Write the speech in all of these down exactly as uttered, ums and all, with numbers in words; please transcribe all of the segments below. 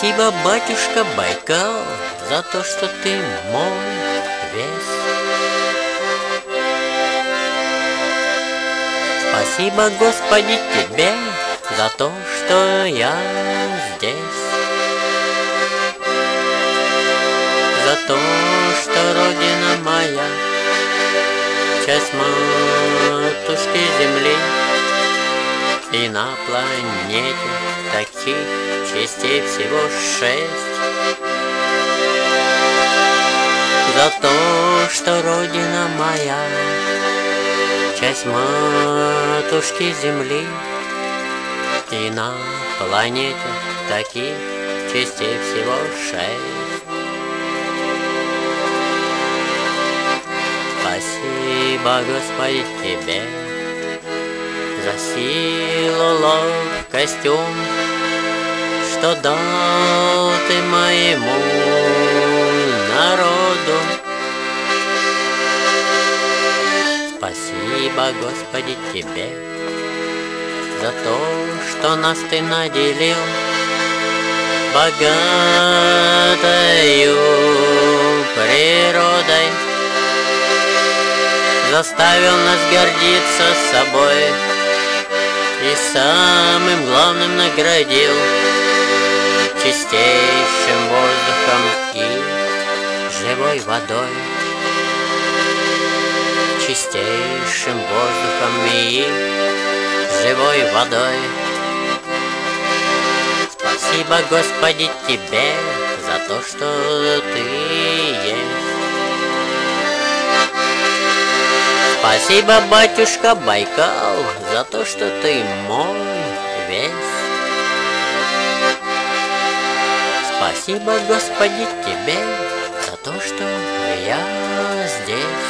Спасибо, батюшка Байкал, за то, что ты мой весь. Спасибо, Господи, тебе за то, что я здесь. За то, что Родина моя, часть матушки земли. И на планете таких частей всего шесть. За то, что Родина моя, часть матушки земли. И на планете таких частей всего шесть. Спасибо, Господи, тебе за силу, ловкость, ум, что дал ты моему народу. Спасибо, Господи, тебе за то, что нас ты наделил богатою природой, заставил нас гордиться собой и самым главным наградил чистейшим воздухом и живой водой. Чистейшим воздухом и живой водой. Спасибо, Господи, тебе за то, что ты есть. Спасибо, батюшка Байкал, за то, что ты мой весь. Спасибо, Господи, тебе за то, что я здесь.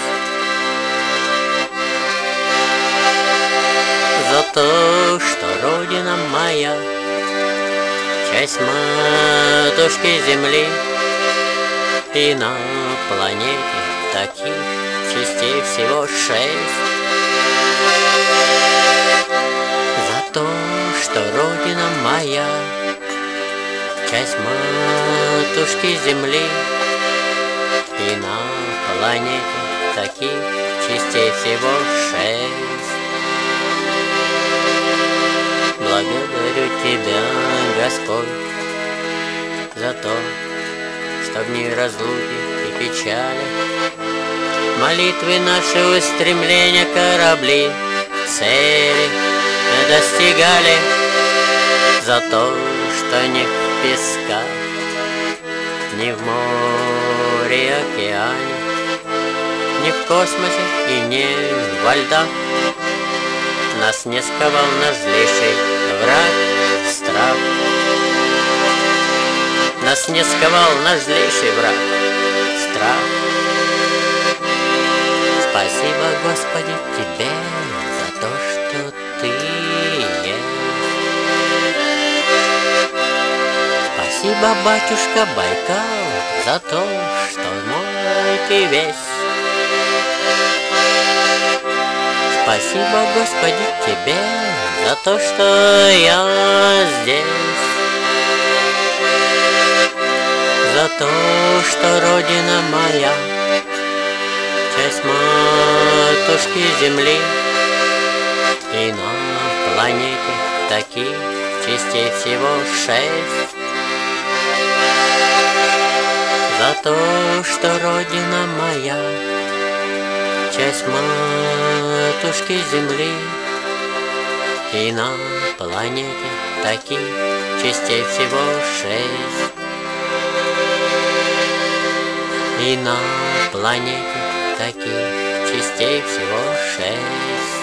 За то, что Родина моя, часть матушки земли. И на планете таких частей всего шесть. За то, что Родина моя, часть матушки земли. И на планете таких частей всего шесть. Благодарю тебя, Господь, за то, что в дни разлуки и печали молитвы наши устремления корабли цели достигали. За то, что ни в песках, ни в море и океане, ни в космосе и ни во льдах нас не сковал наш злейший враг страх. Нас не сковал наш злейший враг страх. Спасибо, Господи, тебе за то, что ты есть. Спасибо, батюшка Байкал, за то, что мой ты весь. Спасибо, Господи, тебе за то, что я здесь. За то, что Родина моя, часть матушки земли. И на планете таких частей всего шесть. За то, что Родина моя, часть матушки земли. И на планете таких частей всего шесть. И на планете таких частей всего шесть.